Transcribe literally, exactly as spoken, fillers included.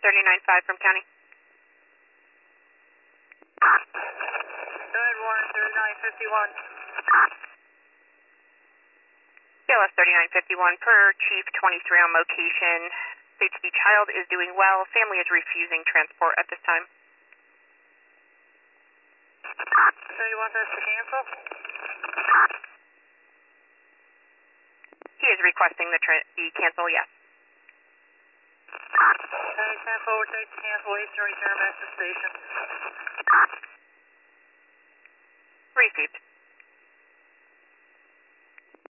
thirty-nine five from county. Good, Warren, thirty-nine fifty-one. B L S thirty-nine fifty-one per Chief twenty-three on location. States the child is doing well. Family is refusing transport at this time. So you want us to cancel? He is requesting the, tra- the cancel, yes. Okay, ten forward, take the cancellation, return back to station. Received.